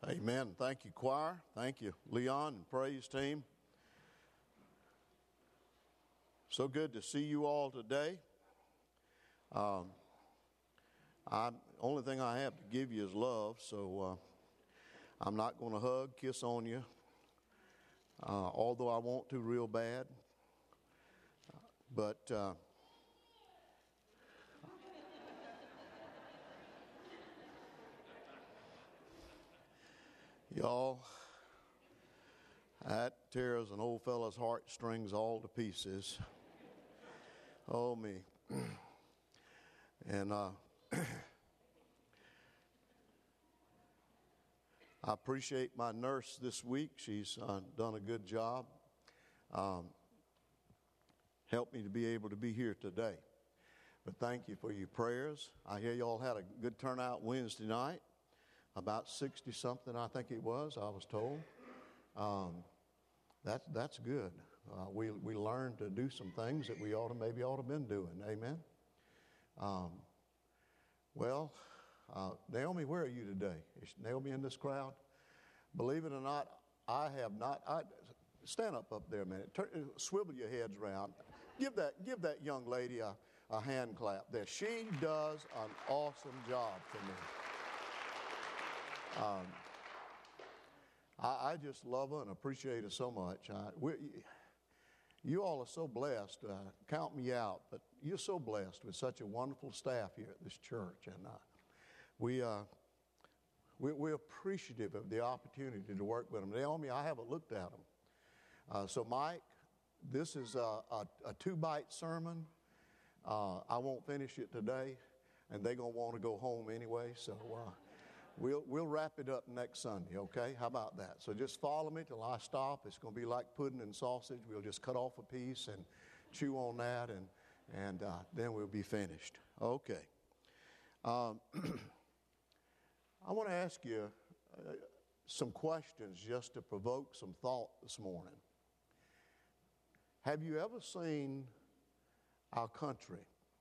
Amen. Thank you, choir. Thank you, Leon and praise team. So good to see you all today. Only thing I have to give you is love, so I'm not going to hug, kiss on you, although I want to real bad. But y'all, that tears an old fella's heartstrings all to pieces. Oh, me. And I appreciate my nurse this week. She's done a good job. Helped me to be able to be here today. But thank you for your prayers. I hear y'all had a good turnout Wednesday night. About 60-something, I think it was, I was told. That's good. We learned to do some things that we maybe ought to have been doing. Amen. Naomi, where are you today? Is Naomi in this crowd? Believe it or not, I have not. Stand up there a minute. Swivel your heads around. Give that young lady a hand clap there. She does an awesome job for me. I just love her and appreciate her so much. You all are so blessed. Count me out, but you're so blessed with such a wonderful staff here at this church, and we're appreciative of the opportunity to work with them. Naomi, I haven't looked at them. So, Mike, this is a 2-bite sermon. I won't finish it today, and they're gonna want to go home anyway. So. We'll wrap it up next Sunday, okay? How about that? So just follow me till I stop. It's going to be like pudding and sausage. We'll just cut off a piece and chew on that, and then we'll be finished. Okay. I want to ask you some questions just to provoke some thought this morning. Have you ever seen our country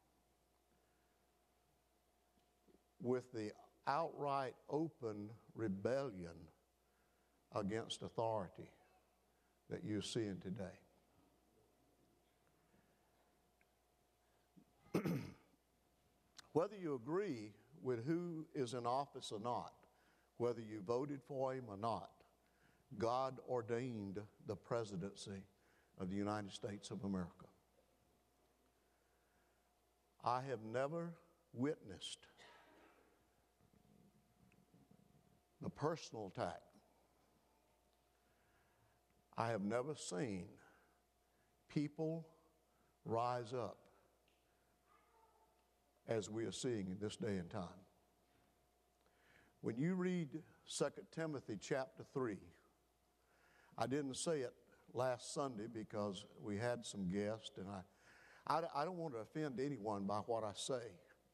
with the outright open rebellion against authority that you're seeing today? Whether you agree with who is in office or not, whether you voted for him or not, God ordained the presidency of the United States of America. I have never witnessed the personal attack. I have never seen people rise up as we are seeing in this day and time. When you read 2 Timothy chapter 3, I didn't say it last Sunday because we had some guests, and I don't want to offend anyone by what I say.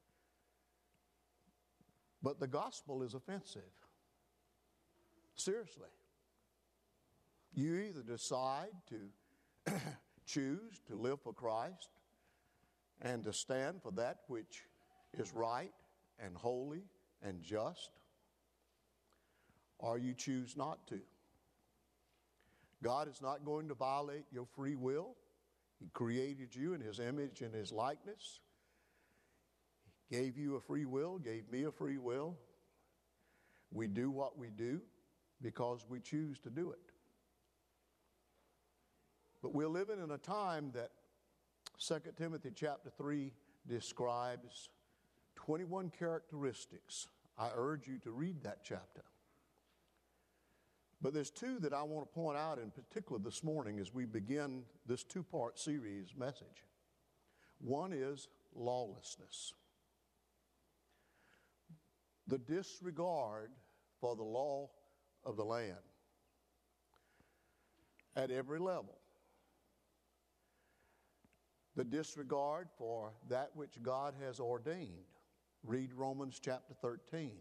But the gospel is offensive. Seriously. You either decide to choose to live for Christ and to stand for that which is right and holy and just, or you choose not to. God is not going to violate your free will. He created you in His image and His likeness. He gave you a free will, gave me a free will. We do what we do because we choose to do it. But we're living in a time that 2 Timothy chapter 3 describes 21 characteristics. I urge you to read that chapter. But there's two that I want to point out in particular this morning as we begin this 2-part series message. One is lawlessness. The disregard for the law of the land at every level. The disregard for that which God has ordained. Read Romans chapter 13.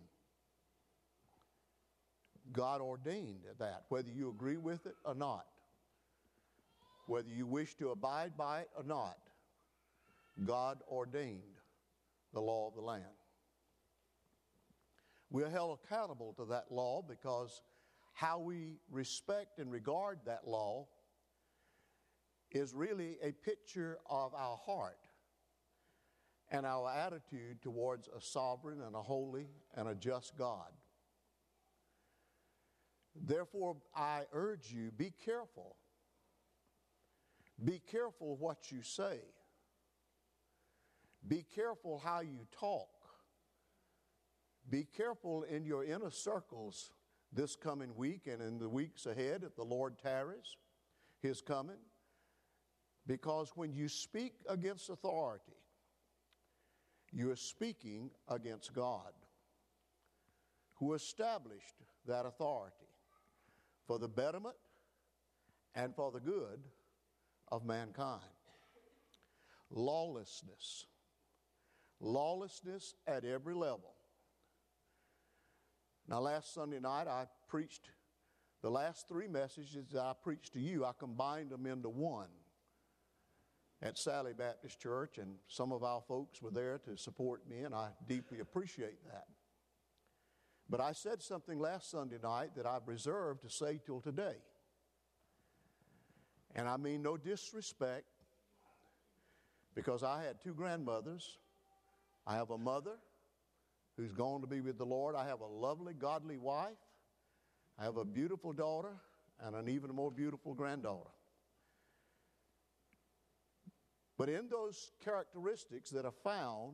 God ordained that, whether you agree with it or not, whether you wish to abide by it or not, God ordained the law of the land. We're held accountable to that law because how we respect and regard that law is really a picture of our heart and our attitude towards a sovereign and a holy and a just God. Therefore, I urge you, be careful. Be careful what you say. Be careful how you talk. Be careful in your inner circles this coming week and in the weeks ahead if the Lord tarries His coming. Because when you speak against authority, you are speaking against God, who established that authority for the betterment and for the good of mankind. Lawlessness. Lawlessness at every level. Now, last Sunday night, I preached the last three messages that I preached to you. I combined them into one at Sally Baptist Church, and some of our folks were there to support me, and I deeply appreciate that. But I said something last Sunday night that I've reserved to say till today. And I mean no disrespect, because I had two grandmothers. I have a mother who's gone to be with the Lord. I have a lovely, godly wife. I have a beautiful daughter and an even more beautiful granddaughter. But in those characteristics that are found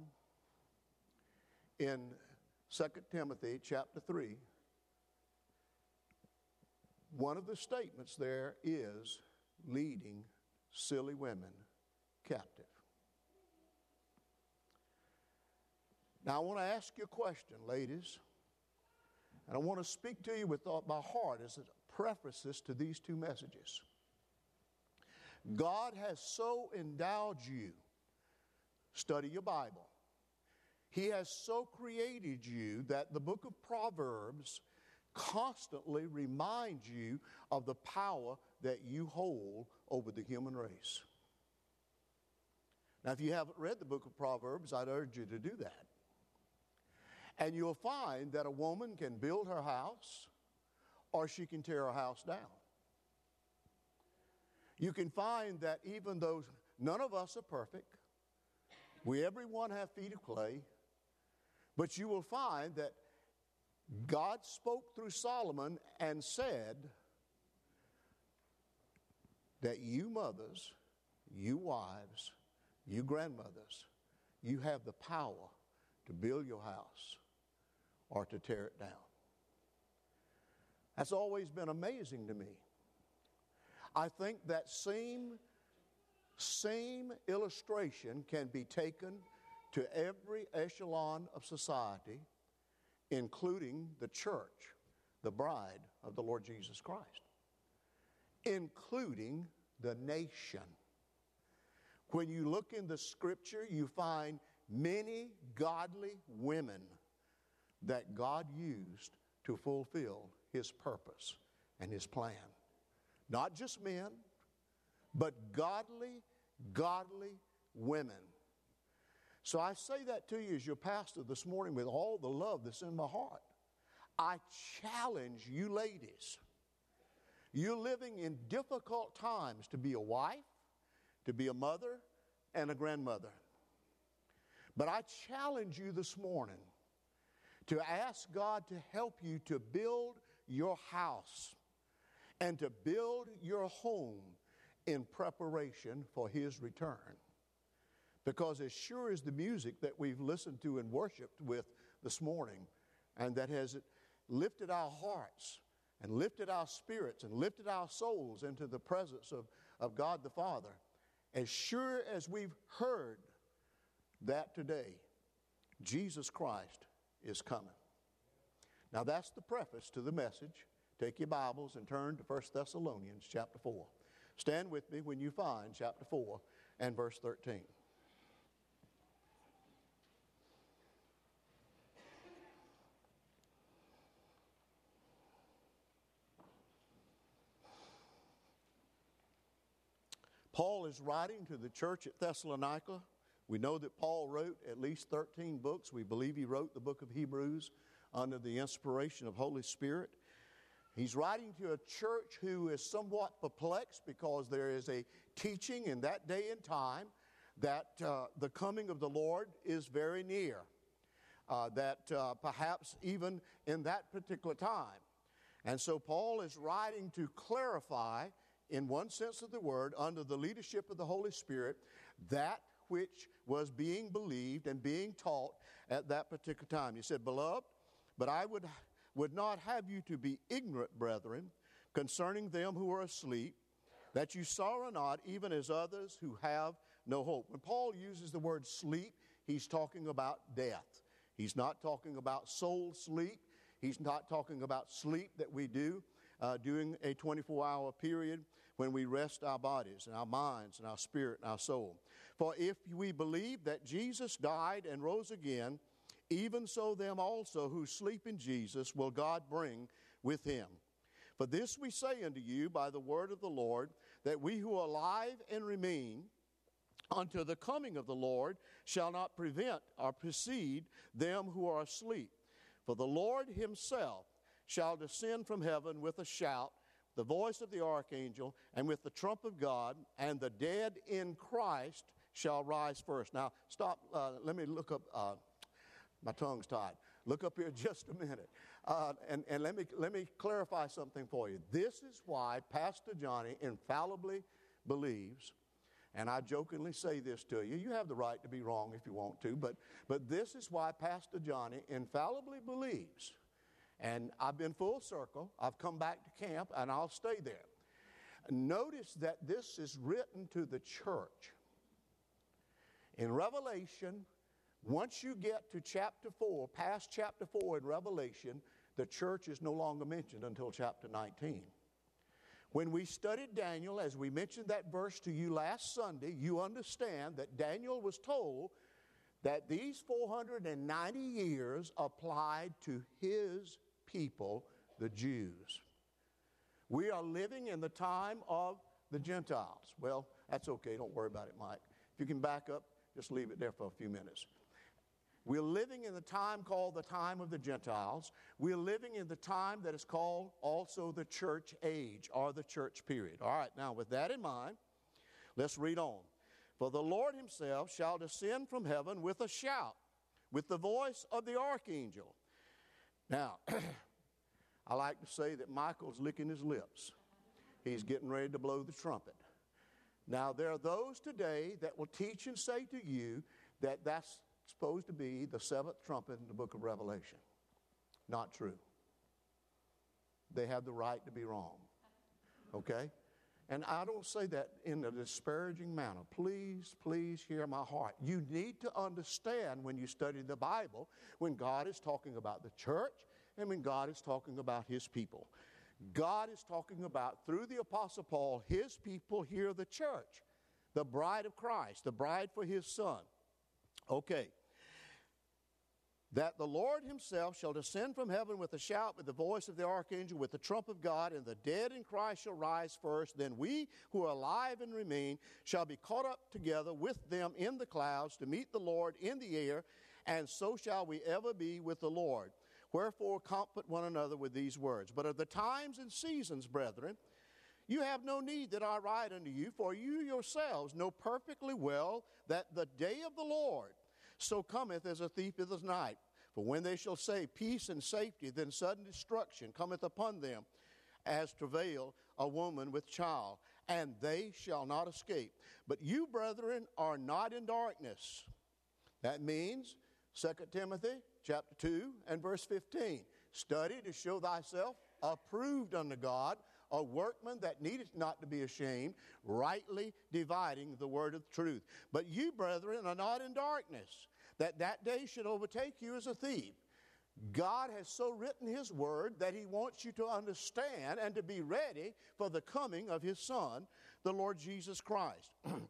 in 2 Timothy chapter 3, one of the statements there is leading silly women captive. Now I want to ask you a question, ladies, and I want to speak to you with my heart as a preface to these two messages. God has so endowed you, study your Bible. He has so created you that the book of Proverbs constantly reminds you of the power that you hold over the human race. Now, if you haven't read the book of Proverbs, I'd urge you to do that. And you'll find that a woman can build her house or she can tear her house down. You can find that even though none of us are perfect, everyone have feet of clay, but you will find that God spoke through Solomon and said that you mothers, you wives, you grandmothers, you have the power to build your house or to tear it down. That's always been amazing to me. I think that same illustration can be taken to every echelon of society, including the church, the bride of the Lord Jesus Christ, including the nation. When you look in the Scripture, you find many godly women that God used to fulfill His purpose and His plan. Not just men, but godly women. So I say that to you as your pastor this morning with all the love that's in my heart. I challenge you ladies. You're living in difficult times to be a wife, to be a mother, and a grandmother. But I challenge you this morning to ask God to help you to build your house and to build your home in preparation for His return. Because as sure as the music that we've listened to and worshiped with this morning, and that has lifted our hearts and lifted our spirits and lifted our souls into the presence of God the Father, as sure as we've heard that today, Jesus Christ is coming. Now that's the preface to the message. Take your Bibles and turn to 1 Thessalonians chapter 4. Stand with me when you find chapter 4 and verse 13. Paul is writing to the church at Thessalonica. We know that Paul wrote at least 13 books. We believe he wrote the book of Hebrews under the inspiration of Holy Spirit. He's writing to a church who is somewhat perplexed because there is a teaching in that day and time that the coming of the Lord is very near, that perhaps even in that particular time. And so Paul is writing to clarify, in one sense of the word, under the leadership of the Holy Spirit, that which was being believed and being taught at that particular time. He said, "Beloved, but I would not have you to be ignorant, brethren, concerning them who are asleep, that you sorrow not, even as others who have no hope." When Paul uses the word sleep, he's talking about death. He's not talking about soul sleep. He's not talking about sleep that we do during a 24-hour period when we rest our bodies and our minds and our spirit and our soul. "For if we believe that Jesus died and rose again, even so them also who sleep in Jesus will God bring with him. For this we say unto you by the word of the Lord, that we who are alive and remain unto the coming of the Lord shall not prevent or precede them who are asleep. For the Lord himself shall descend from heaven with a shout, the voice of the archangel, and with the trump of God, and the dead in Christ shall rise first." Now, stop. Let me look up. My tongue's tied. Look up here just a minute. And let me clarify something for you. This is why Pastor Johnny infallibly believes, and I jokingly say this to you. You have the right to be wrong if you want to, but this is why Pastor Johnny infallibly believes. And I've been full circle. I've come back to camp, and I'll stay there. Notice that this is written to the church. In Revelation, once you get to chapter 4, past chapter 4 in Revelation, the church is no longer mentioned until chapter 19. When we studied Daniel, as we mentioned that verse to you last Sunday, you understand that Daniel was told that these 490 years applied to his people, the Jews. We are living in the time of the Gentiles. Well, that's okay. Don't worry about it, Mike. If you can back up, just leave it there for a few minutes. We're living in the time called the time of the Gentiles. We're living in the time that is called also the church age or the church period. All right, now with that in mind, let's read on. "For the Lord himself shall descend from heaven with a shout, with the voice of the archangel." Now, I like to say that Michael's licking his lips. He's getting ready to blow the trumpet. Now, there are those today that will teach and say to you that that's supposed to be the seventh trumpet in the book of Revelation. Not true. They have the right to be wrong. Okay? And I don't say that in a disparaging manner. Please, please hear my heart. You need to understand when you study the Bible, when God is talking about the church and when God is talking about his people. God is talking about, through the Apostle Paul, his people here, the church, the bride of Christ, the bride for his son. Okay. "That the Lord himself shall descend from heaven with a shout, with the voice of the archangel, with the trump of God, and the dead in Christ shall rise first. Then we who are alive and remain shall be caught up together with them in the clouds to meet the Lord in the air, and so shall we ever be with the Lord. Wherefore comfort one another with these words. But of the times and seasons, brethren, you have no need that I write unto you, for you yourselves know perfectly well that the day of the Lord so cometh as a thief in the night. For when they shall say peace and safety, then sudden destruction cometh upon them, as travail a woman with child, and they shall not escape. But you, brethren, are not in darkness." That means 2 Timothy chapter 2 and verse 15. "Study to show thyself approved unto God, a workman that needeth not to be ashamed, rightly dividing the word of truth. But you, brethren, are not in darkness, that day should overtake you as a thief." God has so written his word that he wants you to understand and to be ready for the coming of his Son, the Lord Jesus Christ.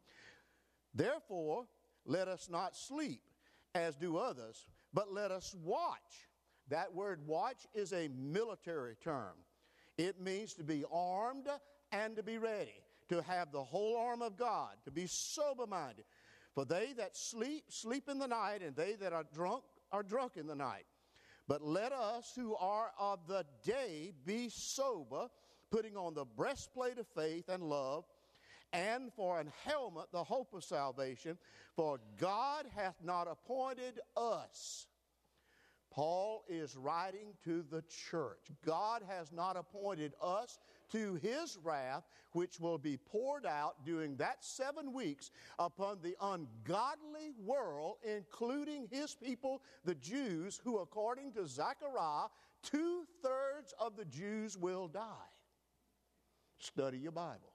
"Therefore, let us not sleep as do others, but let us watch." That word watch is a military term. It means to be armed and to be ready, to have the whole arm of God, to be sober-minded. "For they that sleep, sleep in the night, and they that are drunk in the night. But let us who are of the day be sober, putting on the breastplate of faith and love, and for an helmet the hope of salvation. For God hath not appointed us. Paul is writing to the church. God has not appointed us to his wrath, which will be poured out during that 7 weeks upon the ungodly world, including his people, the Jews, who according to Zechariah, 2/3 of the Jews will die. Study your Bible.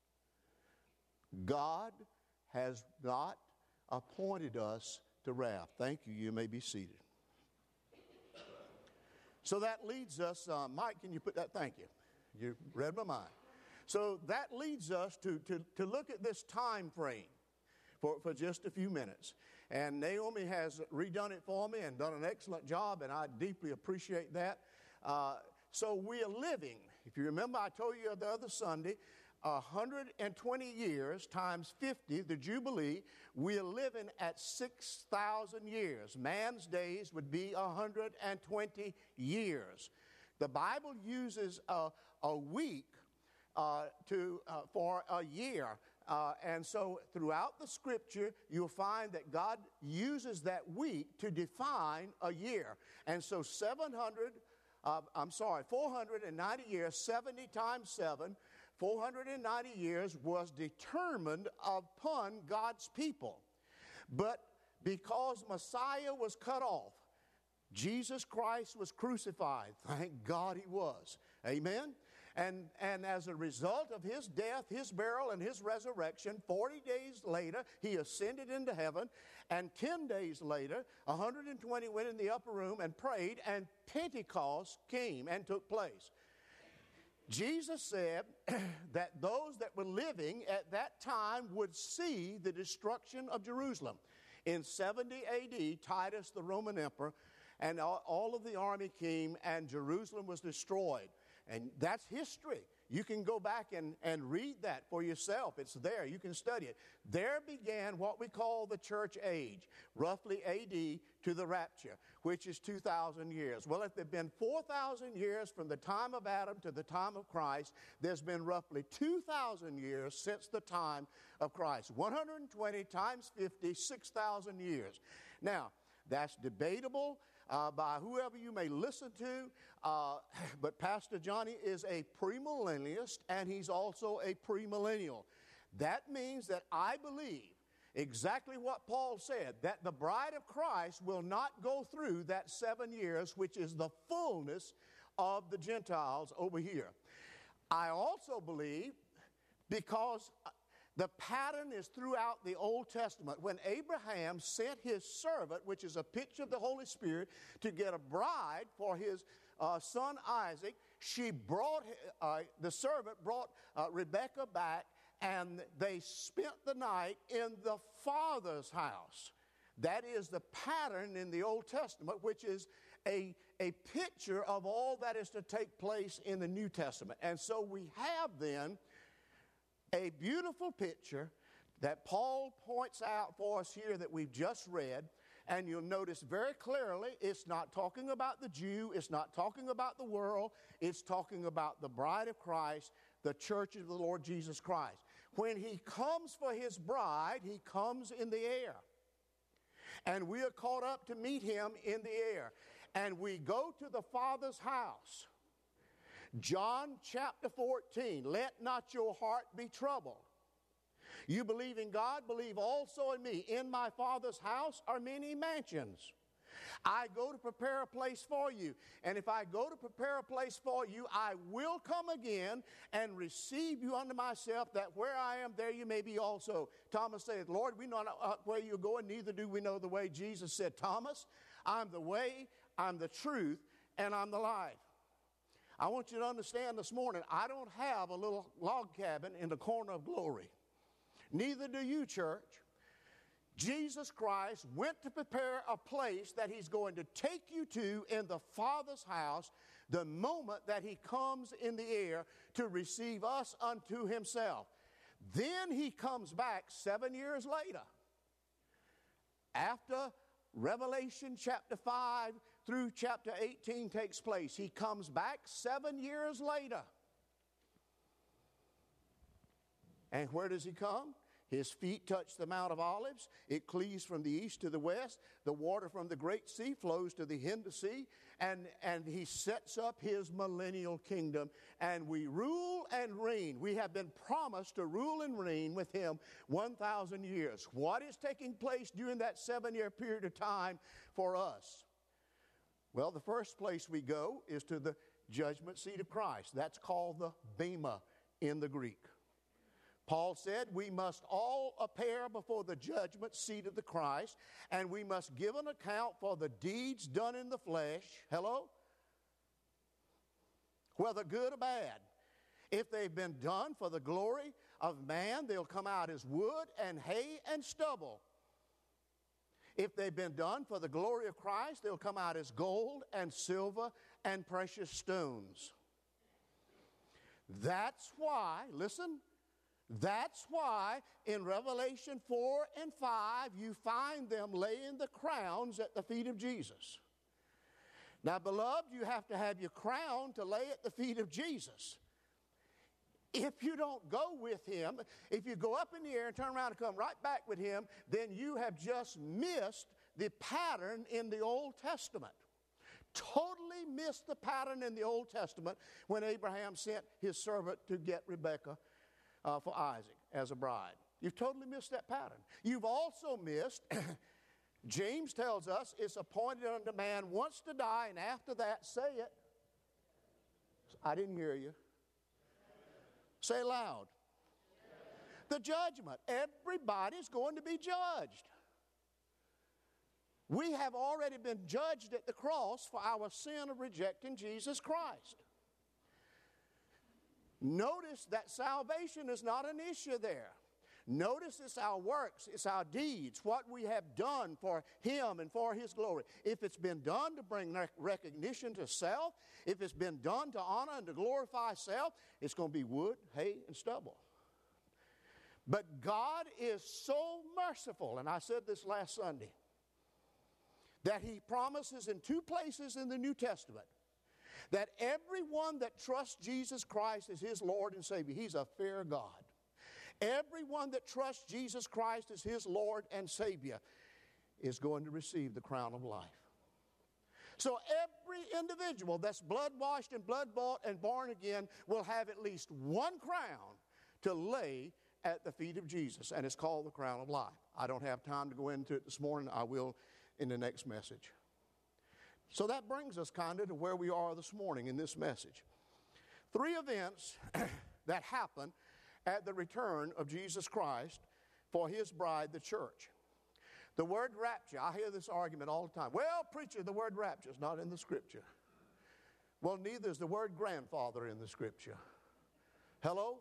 God has not appointed us to wrath. Thank you. You may be seated. So that leads us, Mike, can you put that? Thank you. You read my mind. So that leads us to look at this time frame for just a few minutes. And Naomi has redone it for me and done an excellent job, and I deeply appreciate that. So we are living, if you remember, I told you the other Sunday, 120 years times 50, the Jubilee, we are living at 6,000 years. Man's days would be 120 years. The Bible uses a week for a year. And so throughout the Scripture, you'll find that God uses that week to define a year. And so 490 years, 70 times 7, 490 years was determined upon God's people. But because Messiah was cut off, Jesus Christ was crucified. Thank God he was. Amen? And as a result of his death, his burial, and his resurrection, 40 days later, he ascended into heaven. And 10 days later, 120 went in the upper room and prayed, and Pentecost came and took place. Jesus said that those that were living at that time would see the destruction of Jerusalem. In 70 A.D., Titus, the Roman emperor, and all of the army came, and Jerusalem was destroyed. And that's history. You can go back and read that for yourself. It's there. You can study it. There began what we call the church age, roughly A.D. to the rapture, which is 2,000 years. Well, if there have been 4,000 years from the time of Adam to the time of Christ, there's been roughly 2,000 years since the time of Christ. 120 times 50, 6,000 years. Now, that's debatable by whoever you may listen to, but Pastor Johnny is a premillennialist, and he's also a premillennial. That means that I believe exactly what Paul said, that the bride of Christ will not go through that 7 years, which is the fullness of the Gentiles over here. I also believe, because the pattern is throughout the Old Testament. When Abraham sent his servant, which is a picture of the Holy Spirit, to get a bride for his son Isaac, the servant brought Rebekah back, and they spent the night in the father's house. That is the pattern in the Old Testament, which is a picture of all that is to take place in the New Testament. And so we have then a beautiful picture that Paul points out for us here that we've just read, and you'll notice very clearly it's not talking about the Jew, it's not talking about the world, it's talking about the bride of Christ, the church of the Lord Jesus Christ. When he comes for his bride, he comes in the air. And we are caught up to meet him in the air. And we go to the Father's house. John chapter 14, let not your heart be troubled. You believe in God, believe also in me. In my Father's house are many mansions. I go to prepare a place for you. And if I go to prepare a place for you, I will come again and receive you unto myself, that where I am, there you may be also. Thomas said, Lord, we know not where you're going, neither do we know the way. Jesus said, Thomas, I'm the way, I'm the truth, and I'm the life. I want you to understand this morning, I don't have a little log cabin in the corner of glory. Neither do you, church. Jesus Christ went to prepare a place that he's going to take you to in the Father's house the moment that he comes in the air to receive us unto himself. Then he comes back 7 years later. After Revelation chapter 5, through chapter 18 takes place. He comes back 7 years later. And where does he come? His feet touch the Mount of Olives. It cleaves from the east to the west. The water from the great sea flows to the Hindu Sea. And he sets up his millennial kingdom. And we rule and reign. We have been promised to rule and reign with him 1,000 years. What is taking place during that 7-year period of time for us? Well, the first place we go is to the judgment seat of Christ. That's called the Bema in the Greek. Paul said we must all appear before the judgment seat of the Christ, and we must give an account for the deeds done in the flesh. Hello? Whether good or bad. If they've been done for the glory of man, they'll come out as wood and hay and stubble. If they've been done for the glory of Christ, they'll come out as gold and silver and precious stones. That's why, listen, that's why in Revelation 4 and 5 you find them laying the crowns at the feet of Jesus. Now, beloved, you have to have your crown to lay at the feet of Jesus. If you don't go with him, if you go up in the air and turn around and come right back with him, then you have just missed the pattern in the Old Testament. Totally missed the pattern in the Old Testament when Abraham sent his servant to get Rebekah for Isaac as a bride. You've totally missed that pattern. You've also missed, James tells us, it's appointed unto man once to die, and after that, say it. I didn't hear you. Say loud. The judgment. Everybody's going to be judged. We have already been judged at the cross for our sin of rejecting Jesus Christ. Notice that salvation is not an issue there. Notice it's our works, it's our deeds, what we have done for him and for his glory. If it's been done to bring recognition to self, if it's been done to honor and to glorify self, it's going to be wood, hay, and stubble. But God is so merciful, and I said this last Sunday, that he promises in 2 places in the New Testament that everyone that trusts Jesus Christ as his Lord and Savior, he's a fair God. Everyone that trusts Jesus Christ as his Lord and Savior is going to receive the crown of life. So every individual that's blood-washed and blood-bought and born again will have at least one crown to lay at the feet of Jesus, and it's called the crown of life. I don't have time to go into it this morning. I will in the next message. So that brings us kind of to where we are this morning in this message. 3 events that happen at the return of Jesus Christ for his bride, the church. The word rapture, I hear this argument all the time. Well, preacher, the word rapture is not in the Scripture. Well, neither is the word grandfather in the Scripture. Hello?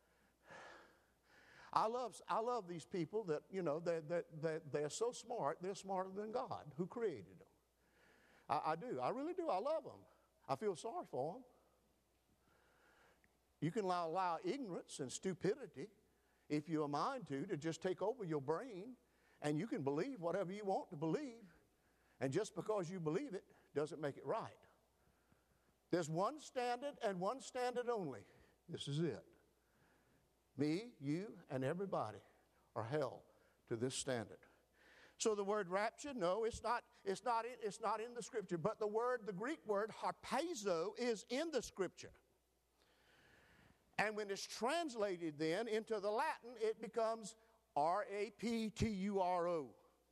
I love these people that, you know, they're so smart, they're smarter than God who created them. I do. I really do. I love them. I feel sorry for them. You can allow ignorance and stupidity, if you're a mind to just take over your brain, and you can believe whatever you want to believe. And just because you believe it doesn't make it right. There's one standard and one standard only. This is it. Me, you, and everybody are held to this standard. So the word rapture, no, it's not in the Scripture. But the Greek word harpazo is in the Scripture. And when it's translated then into the Latin, it becomes R-A-P-T-U-R-O.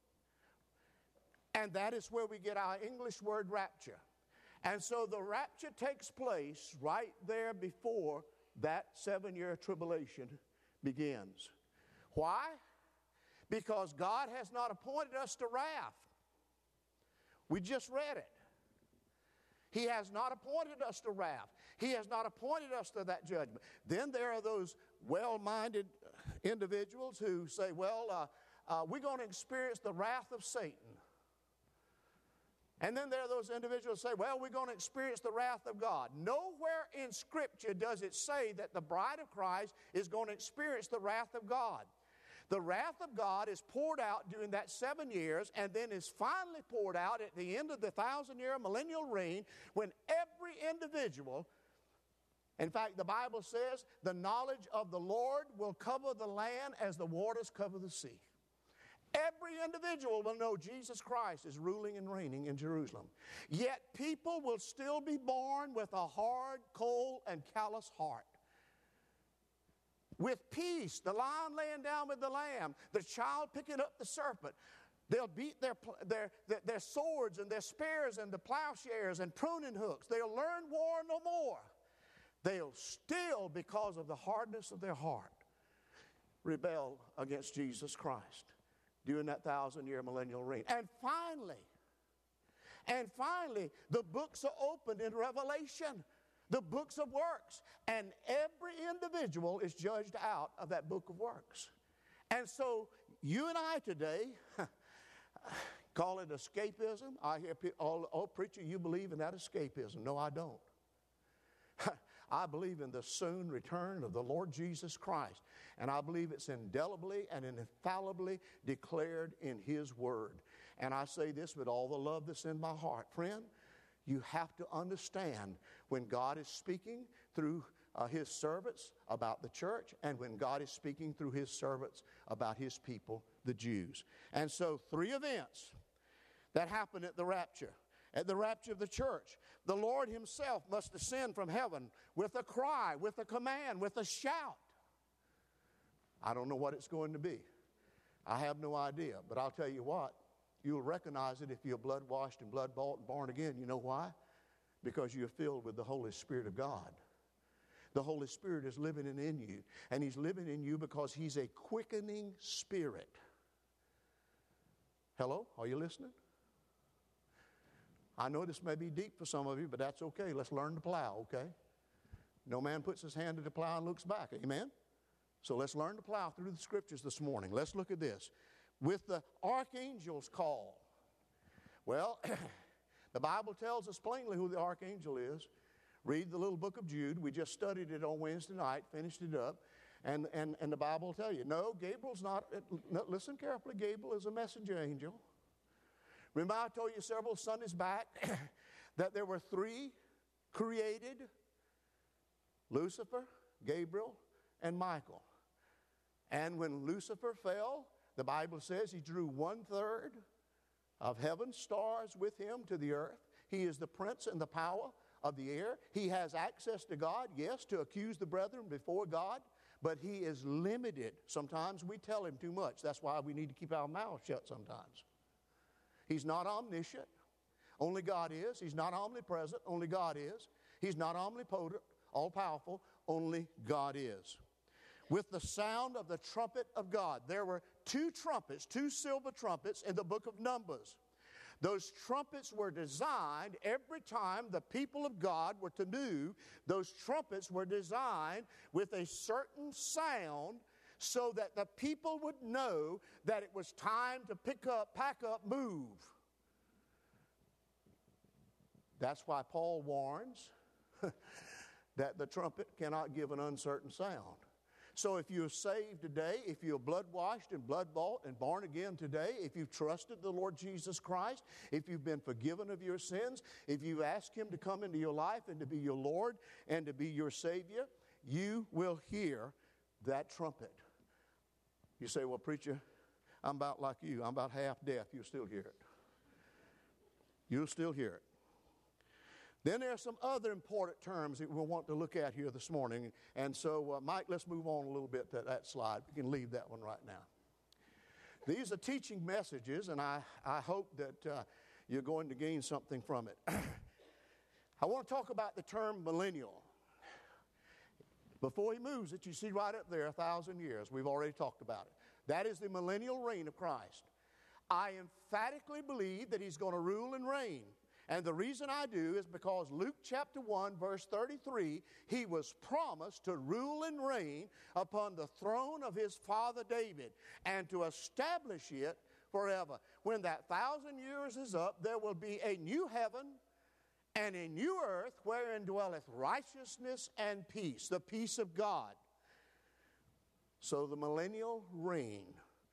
And that is where we get our English word rapture. And so the rapture takes place right there before that 7-year tribulation begins. Why? Because God has not appointed us to wrath. We just read it. He has not appointed us to wrath. He has not appointed us to that judgment. Then there are those well-minded individuals who say, well, we're going to experience the wrath of Satan. And then there are those individuals who say, well, we're going to experience the wrath of God. Nowhere in Scripture does it say that the bride of Christ is going to experience the wrath of God. The wrath of God is poured out during that 7 years and then is finally poured out at the end of the 1,000-year millennial reign when every individual, in fact, the Bible says, the knowledge of the Lord will cover the land as the waters cover the sea. Every individual will know Jesus Christ is ruling and reigning in Jerusalem. Yet people will still be born with a hard, cold, and callous heart. With peace, the lion laying down with the lamb, the child picking up the serpent. They'll beat their swords and their spears and the plowshares and pruning hooks. They'll learn war no more. They'll still, because of the hardness of their heart, rebel against Jesus Christ during that 1,000-year millennial reign. And finally, the books are opened in Revelation, the books of works, and every individual is judged out of that book of works. And so you and I today call it escapism. I hear people, oh, preacher, you believe in that escapism. No, I don't. I believe in the soon return of the Lord Jesus Christ. And I believe it's indelibly and infallibly declared in His Word. And I say this with all the love that's in my heart. Friend, you have to understand when God is speaking through His servants about the church and when God is speaking through His servants about His people, the Jews. And so 3 events that happen at the rapture. At the rapture of the church, the Lord Himself must descend from heaven with a cry, with a command, with a shout. I don't know what it's going to be. I have no idea. But I'll tell you what, you'll recognize it if you're blood washed and blood bought and born again. You know why? Because you're filled with the Holy Spirit of God. The Holy Spirit is living in you. And He's living in you because He's a quickening spirit. Hello? Are you listening? I know this may be deep for some of you, but that's okay. Let's learn to plow, okay? No man puts his hand to the plow and looks back, amen? So let's learn to plow through the Scriptures this morning. Let's look at this. With the archangel's call. Well, the Bible tells us plainly who the archangel is. Read the little book of Jude. We just studied it on Wednesday night, finished it up. And the Bible will tell you, no, Gabriel's not, listen carefully, Gabriel is a messenger angel. Remember I told you several Sundays back that there were 3 created, Lucifer, Gabriel, and Michael. And when Lucifer fell, the Bible says he drew 1/3 of heaven's stars with him to the earth. He is the prince and the power of the air. He has access to God, yes, to accuse the brethren before God, but he is limited. Sometimes we tell him too much. That's why we need to keep our mouths shut sometimes. He's not omniscient. Only God is. He's not omnipresent. Only God is. He's not omnipotent, all-powerful. Only God is. With the sound of the trumpet of God. There were 2 trumpets, 2 silver trumpets in the book of Numbers. Those trumpets were designed every time the people of God were to move. Those trumpets were designed with a certain sound so that the people would know that it was time to pack up, move. That's why Paul warns that the trumpet cannot give an uncertain sound. So if you're saved today, if you're blood washed and blood bought and born again today, if you've trusted the Lord Jesus Christ, if you've been forgiven of your sins, if you've asked Him to come into your life and to be your Lord and to be your Savior, you will hear that trumpet. You say, well, preacher, I'm about like you. I'm about half deaf. You'll still hear it. You'll still hear it. Then there are some other important terms that we'll want to look at here this morning. And so, Mike, let's move on a little bit to that slide. We can leave that one right now. These are teaching messages, and I hope that you're going to gain something from it. I want to talk about the term millennial. Before he moves it, you see right up there, 1,000 years. We've already talked about it. That is the millennial reign of Christ. I emphatically believe that He's going to rule and reign. And the reason I do is because Luke chapter 1, verse 33, He was promised to rule and reign upon the throne of His father David and to establish it forever. When that 1,000 years is up, there will be a new heaven and a new earth wherein dwelleth righteousness and peace, the peace of God. So the millennial reign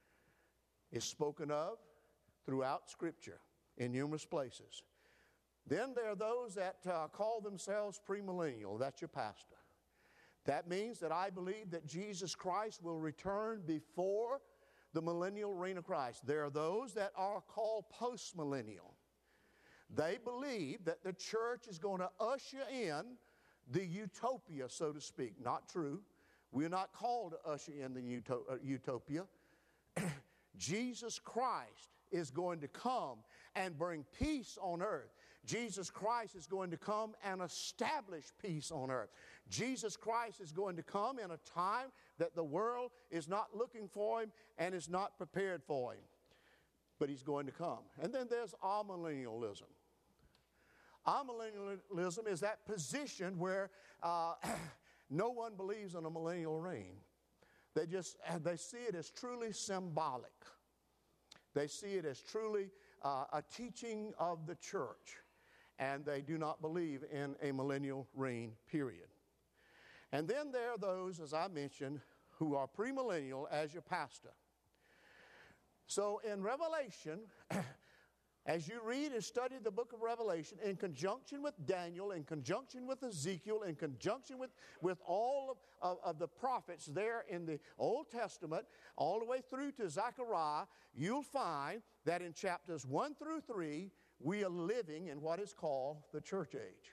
is spoken of throughout Scripture in numerous places. Then there are those that call themselves premillennial. That's your pastor. That means that I believe that Jesus Christ will return before the millennial reign of Christ. There are those that are called postmillennial. They believe that the church is going to usher in the utopia, so to speak. Not true. We're not called to usher in the utopia. Jesus Christ is going to come and bring peace on earth. Jesus Christ is going to come and establish peace on earth. Jesus Christ is going to come in a time that the world is not looking for him and is not prepared for him. But he's going to come. And then there's amillennialism. Amillennialism is that position where no one believes in a millennial reign. They see it as truly symbolic. They see it as truly a teaching of the church. And they do not believe in a millennial reign, period. And then there are those, as I mentioned, who are premillennial as your pastor. So in Revelation, as you read and study the book of Revelation, in conjunction with Daniel, in conjunction with Ezekiel, in conjunction with all of the prophets there in the Old Testament, all the way through to Zechariah, you'll find that in chapters 1 through 3, we are living in what is called the church age.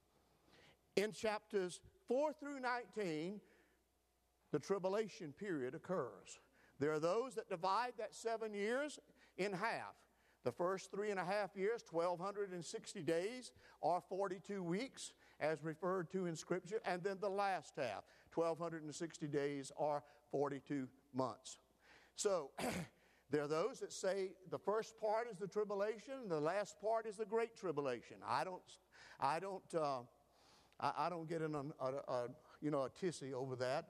In chapters 4 through 19, the tribulation period occurs. There are those that divide that 7 years in half. The first 3.5 years, 1,260 days, or 42 weeks, as referred to in Scripture. And then the last half, 1,260 days, or 42 months. So, there are those that say the first part is the tribulation, and the last part is the great tribulation. I don't get in a tizzy over that.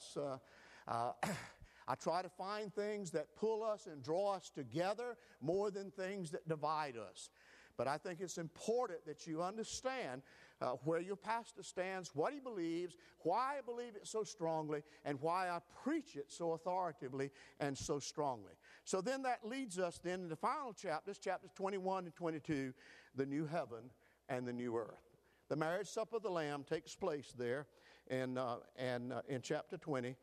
I try to find things that pull us and draw us together more than things that divide us. But I think it's important that you understand where your pastor stands, what he believes, why I believe it so strongly, and why I preach it so authoritatively and so strongly. So then that leads us then in the final chapters, chapters 21 and 22, the new heaven and the new earth. The marriage supper of the Lamb takes place there in chapter 20.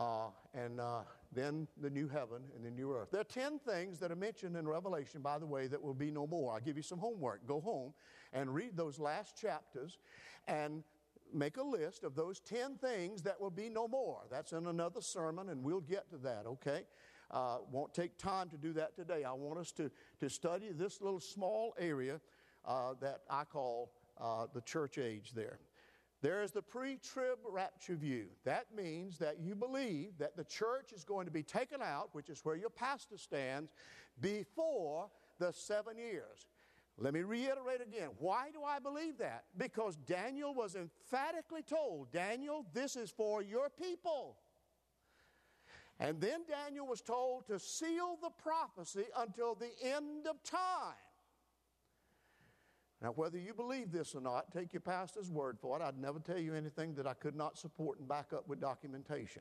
Then the new heaven and the new earth. There are 10 things that are mentioned in Revelation, by the way, that will be no more. I'll give you some homework. Go home and read those last chapters and make a list of those 10 things that will be no more. That's in another sermon, and we'll get to that, okay? Won't take time to do that today. I want us to study this little small area that I call the church age there. There is the pre-trib rapture view. That means that you believe that the church is going to be taken out, which is where your pastor stands, before the 7 years. Let me reiterate again. Why do I believe that? Because Daniel was emphatically told, Daniel, this is for your people. And then Daniel was told to seal the prophecy until the end of time. Now, whether you believe this or not, take your pastor's word for it. I'd never tell you anything that I could not support and back up with documentation.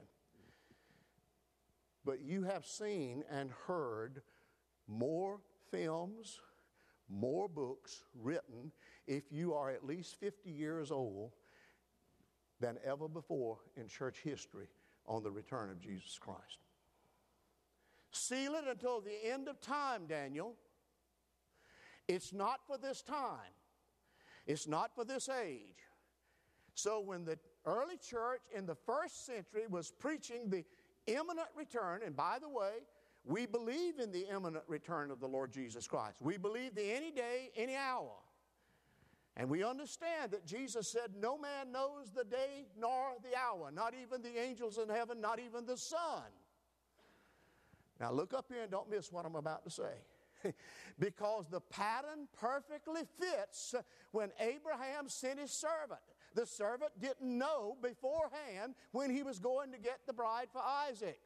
But you have seen and heard more films, more books written, if you are at least 50 years old, than ever before in church history on the return of Jesus Christ. Seal it until the end of time, Daniel. It's not for this time. It's not for this age. So when the early church in the first century was preaching the imminent return, and by the way, we believe in the imminent return of the Lord Jesus Christ. We believe the any day, any hour. And we understand that Jesus said, no man knows the day nor the hour, not even the angels in heaven, not even the Son. Now look up here and don't miss what I'm about to say. Because the pattern perfectly fits when Abraham sent his servant. The servant didn't know beforehand when he was going to get the bride for Isaac.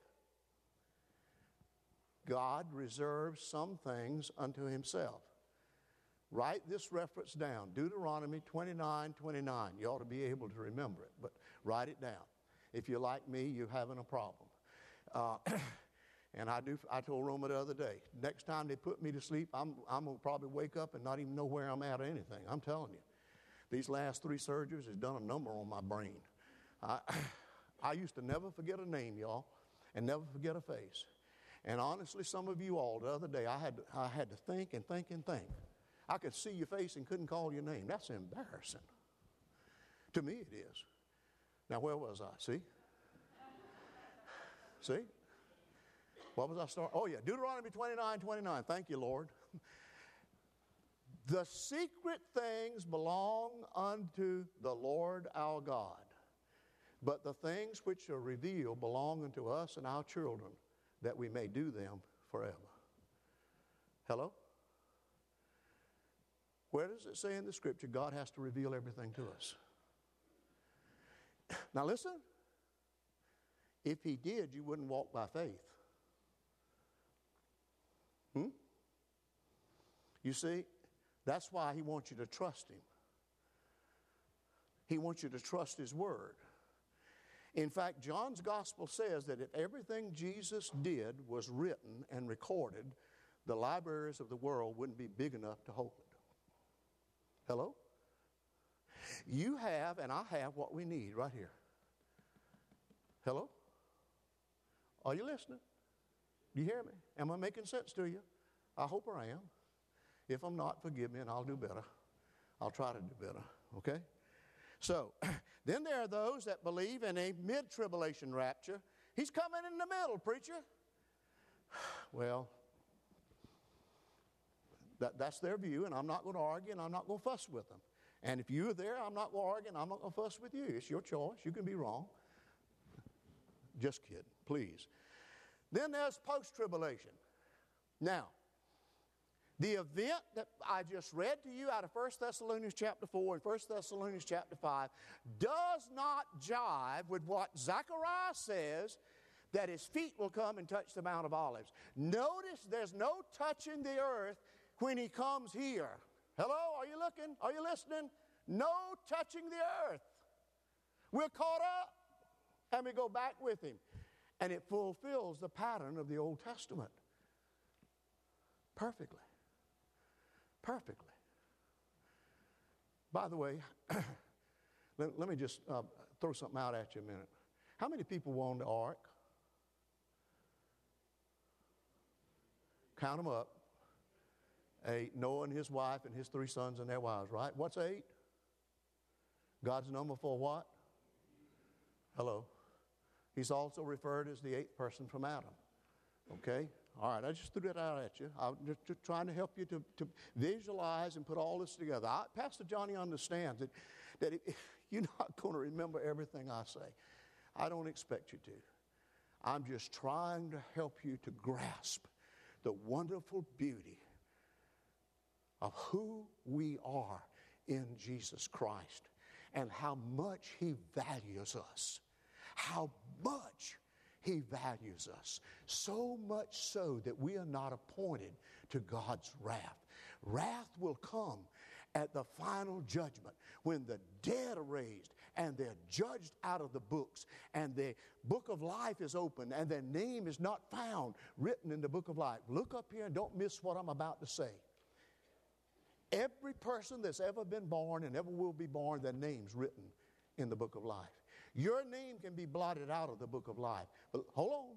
God reserves some things unto himself. Write this reference down, Deuteronomy 29:29. You ought to be able to remember it, but write it down. If you're like me, you're having a problem. And I told Roma the other day, next time they put me to sleep, I'm going to probably wake up and not even know where I'm at or anything. I'm telling you. These last 3 surgeries has done a number on my brain. I used to never forget a name, y'all, and never forget a face. And honestly, some of you all, the other day, I had to think and think and think. I could see your face and couldn't call your name. That's embarrassing. To me, it is. Now, where was I? See? See? What was I starting? Oh, yeah, Deuteronomy 29:29. Thank you, Lord. The secret things belong unto the Lord our God, but the things which are revealed belong unto us and our children, that we may do them forever. Hello? Where does it say in the Scripture God has to reveal everything to us? Now listen. If He did, you wouldn't walk by faith. You see, that's why He wants you to trust Him. He wants you to trust His Word. In fact, John's Gospel says that if everything Jesus did was written and recorded, the libraries of the world wouldn't be big enough to hold it. Hello? You have and I have what we need right here. Hello? Are you listening? Do you hear me? Am I making sense to you? I hope I am. If I'm not, forgive me and I'll do better. I'll try to do better, okay? So, then there are those that believe in a mid-tribulation rapture. He's coming in the middle, preacher. Well, that's their view, and I'm not going to argue, and I'm not going to fuss with them. And if you're there, I'm not going to argue, and I'm not going to fuss with you. It's your choice. You can be wrong. Just kidding, please. Then there's post-tribulation. Now, the event that I just read to you out of 1 Thessalonians chapter 4 and 1 Thessalonians chapter 5 does not jive with what Zechariah says, that his feet will come and touch the Mount of Olives. Notice there's no touching the earth when He comes here. Hello, are you looking? Are you listening? No touching the earth. We're caught up and we go back with Him. And it fulfills the pattern of the Old Testament perfectly. Perfectly. By the way, let me just throw something out at you a minute. How many people were on the ark? Count them up. 8. Noah and his wife and his 3 sons and their wives, right? What's 8? God's number for what? Hello. He's also referred as the 8th person from Adam. Okay? All right, I just threw that out at you. I'm just trying to help you to visualize and put all this together. Pastor Johnny understands that you're not going to remember everything I say. I don't expect you to. I'm just trying to help you to grasp the wonderful beauty of who we are in Jesus Christ and how much He values us. How much He values us. So much so that we are not appointed to God's wrath. Wrath will come at the final judgment when the dead are raised and they're judged out of the books and the book of life is opened and their name is not found written in the book of life. Look up here and don't miss what I'm about to say. Every person that's ever been born and ever will be born, their name's written in the book of life. Your name can be blotted out of the book of life. But hold on.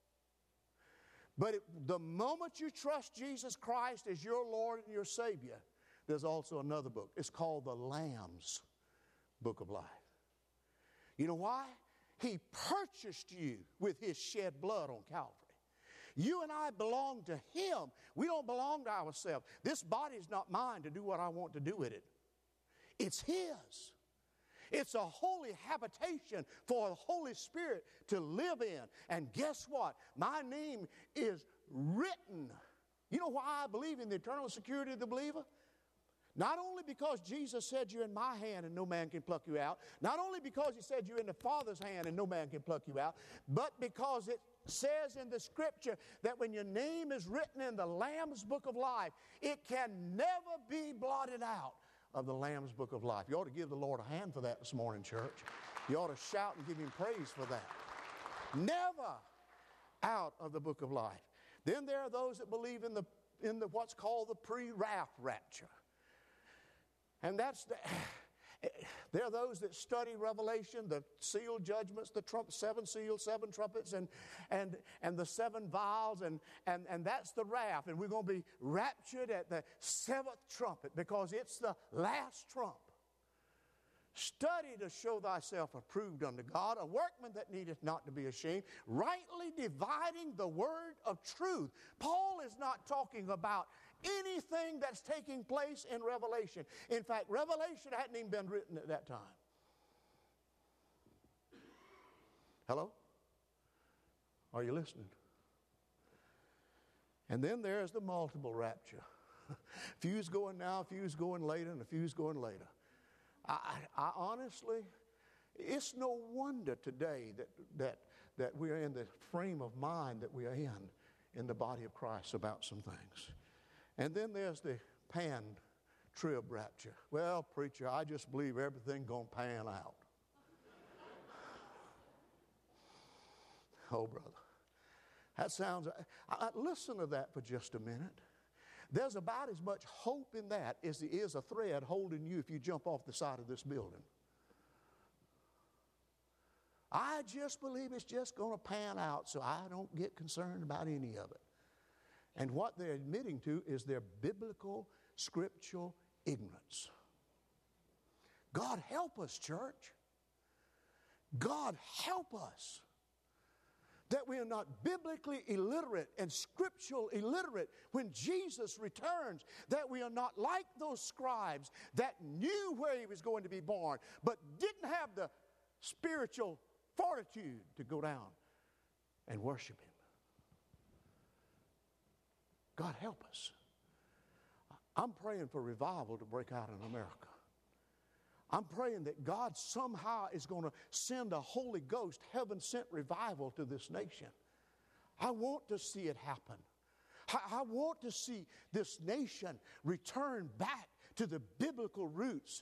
But the moment you trust Jesus Christ as your Lord and your Savior, there's also another book. It's called the Lamb's Book of Life. You know why? He purchased you with His shed blood on Calvary. You and I belong to Him. We don't belong to ourselves. This body is not mine to do what I want to do with it. It's His. It's a holy habitation for the Holy Spirit to live in. And guess what? My name is written. You know why I believe in the eternal security of the believer? Not only because Jesus said you're in my hand and no man can pluck you out. Not only because He said you're in the Father's hand and no man can pluck you out. But because it says in the Scripture that when your name is written in the Lamb's Book of Life, it can never be blotted out of the Lamb's Book of Life. You ought to give the Lord a hand for that this morning, church. You ought to shout and give Him praise for that. Never. out of the book of life. Then there are those that believe in the what's called the pre-wrath rapture. And there are those that study Revelation, the sealed judgments, the seven seals, seven trumpets, and the seven vials, and that's the wrath. And we're going to be raptured at the seventh trumpet because it's the last trump. Study to show thyself approved unto God, a workman that needeth not to be ashamed, rightly dividing the word of truth. Paul is not talking about anything that's taking place in Revelation. In fact, Revelation hadn't even been written at that time. Hello? Are you listening? And then there's the multiple rapture. A few's going now, a few's going later, and a few's going later. I honestly, it's no wonder today that we are in the frame of mind that we are in the body of Christ about some things. And then there's the pan-trib rapture. Well, preacher, I just believe everything's going to pan out. Oh, brother. That sounds... listen to that for just a minute. There's about as much hope in that as there is a thread holding you if you jump off the side of this building. I just believe it's just going to pan out, so I don't get concerned about any of it. And what they're admitting to is their biblical, scriptural ignorance. God help us, church. God help us. That we are not biblically illiterate and scriptural illiterate when Jesus returns. That we are not like those scribes that knew where he was going to be born, but didn't have the spiritual fortitude to go down and worship him. God help us. I'm praying for revival to break out in America. I'm praying that God somehow is going to send a Holy Ghost, heaven-sent revival to this nation. I want to see it happen. I want to see this nation return back to the biblical roots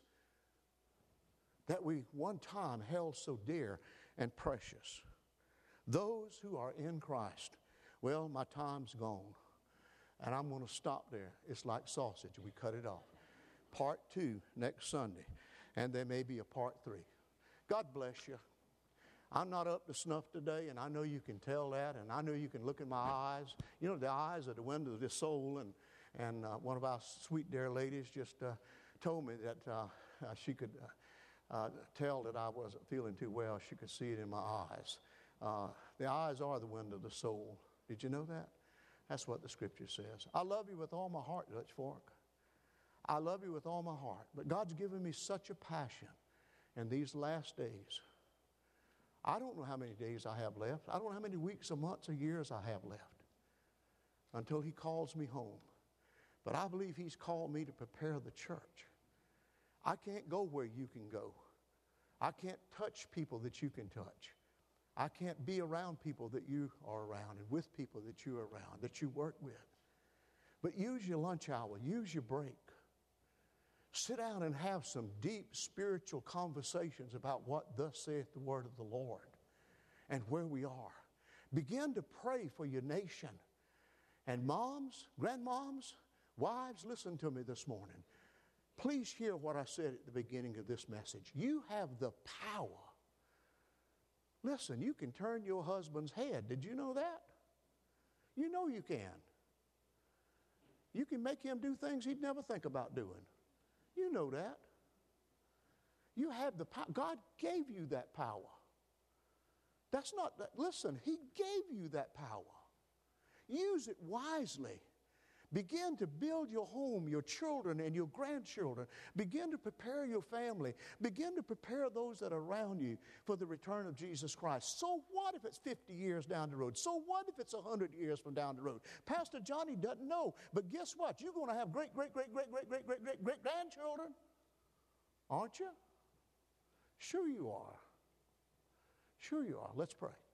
that we one time held so dear and precious. Those who are in Christ. Well, my time's gone, and I'm going to stop there. It's like sausage. We cut it off. Part 2 next Sunday. And there may be a part 3. God bless you. I'm not up to snuff today, and I know you can tell that, and I know you can look in my eyes. You know, the eyes are the window of this soul, and one of our sweet dear ladies just told me that she could tell that I wasn't feeling too well. She could see it in my eyes. The eyes are the window of the soul. Did you know that? That's what the scripture says. I love you with all my heart, Dutch Fork. I love you with all my heart. But God's given me such a passion in these last days. I don't know how many days I have left. I don't know how many weeks or months or years I have left until he calls me home. But I believe he's called me to prepare the church. I can't go where you can go. I can't touch people that you can touch. I can't be around people that you are around and with people that you are around, that you work with. But use your lunch hour. Use your break. Sit down and have some deep spiritual conversations about what thus saith the word of the Lord and where we are. Begin to pray for your nation. And moms, grandmoms, wives, listen to me this morning. Please hear what I said at the beginning of this message. You have the power. Listen, you can turn your husband's head. Did you know that? You know you can. You can make him do things he'd never think about doing. You know that. You have the power. God gave you that power. That's not, listen, he gave you that power. Use it wisely. Begin to build your home, your children, and your grandchildren. Begin to prepare your family. Begin to prepare those that are around you for the return of Jesus Christ. So what if it's 50 years down the road? So what if it's 100 years from down the road? Pastor Johnny doesn't know. But guess what? You're going to have great grandchildren. Aren't you? Sure you are. Sure you are. Let's pray.